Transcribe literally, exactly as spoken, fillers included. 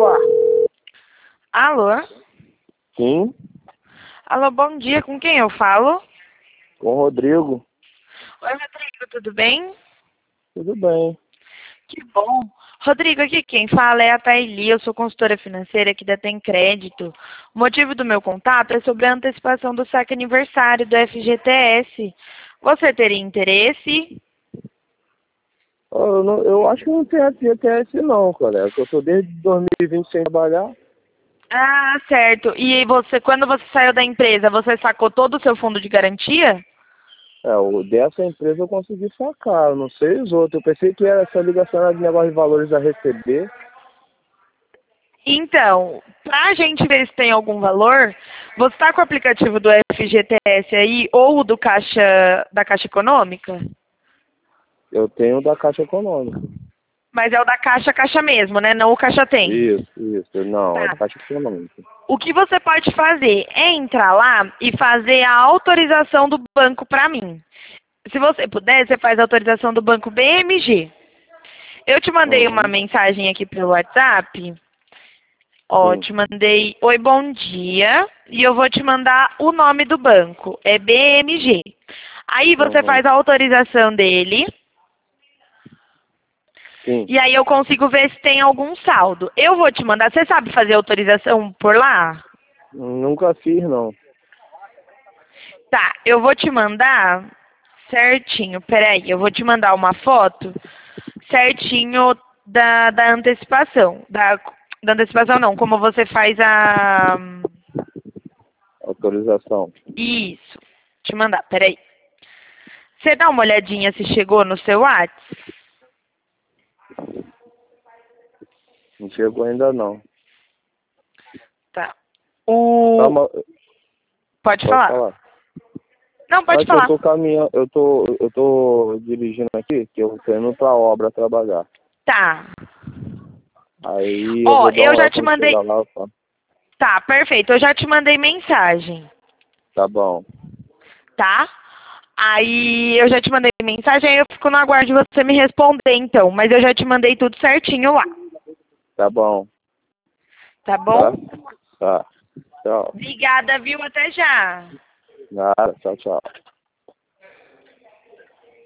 Opa! Alô? Sim, Alô, bom dia. Com quem eu falo? com o Rodrigo. Oi, Rodrigo, tudo bem? Tudo bem. Que bom. Rodrigo, aqui quem fala é a Thaili, eu sou consultora financeira aqui da Tem Crédito. O motivo do meu contato é sobre a antecipação do saque aniversário do F G T S. Você teria interesse? Eu, não- eu acho que não tem F G T S não, colega. Eu tô desde dois mil e vinte sem trabalhar. Ah, certo. E você, quando você saiu da empresa, você sacou todo o seu fundo de garantia? É, o dessa empresa eu consegui sacar, eu não sei os outros. Eu pensei que era essa ligação era de negócio de valores a receber. Então, para a gente ver se tem algum valor, você está com o aplicativo do F G T S aí ou do Caixa da Caixa Econômica? Eu tenho da Caixa Econômica. Mas é o da Caixa Caixa mesmo, né? Não o Caixa Tem. Isso, isso. Não, é da Tá. Caixa Econômica. O que você pode fazer é entrar lá e fazer a autorização do banco para mim. Se você puder, você faz a autorização do banco B M G. Eu te mandei uma Uhum. mensagem aqui pelo WhatsApp. Ó, Sim. te mandei oi, bom dia. E eu vou te mandar o nome do banco. É B M G. Aí você Uhum. faz a autorização dele. Sim. E aí eu consigo ver se tem algum saldo. Eu vou te mandar. Você sabe fazer autorização por lá? Nunca fiz, não. Tá, eu vou te mandar certinho. Peraí, eu vou te mandar uma foto certinho da, da antecipação. Da, da antecipação não, como você faz a... Autorização. Isso. Te mandar, peraí. Você dá uma olhadinha se chegou no seu WhatsApp? Não chegou ainda não. Tá. O... Calma, Pode pode falar. falar. Não, pode É que eu falar. tô caminhando, eu tô, eu tô dirigindo aqui, que eu tô indo pra obra trabalhar. Tá. Aí eu Ó, vou dar eu uma já hora te quando mandei... chegar lá, eu falo. Tá, perfeito. Eu já te mandei mensagem. Tá bom. Tá? Aí eu já te mandei mensagem, aí eu fico no aguardo de você me responder então. Mas eu já te mandei tudo certinho lá. Tá bom. Tá Tá? bom? Tá. Tchau. Obrigada, viu? Até já. Nada. Tchau, tchau.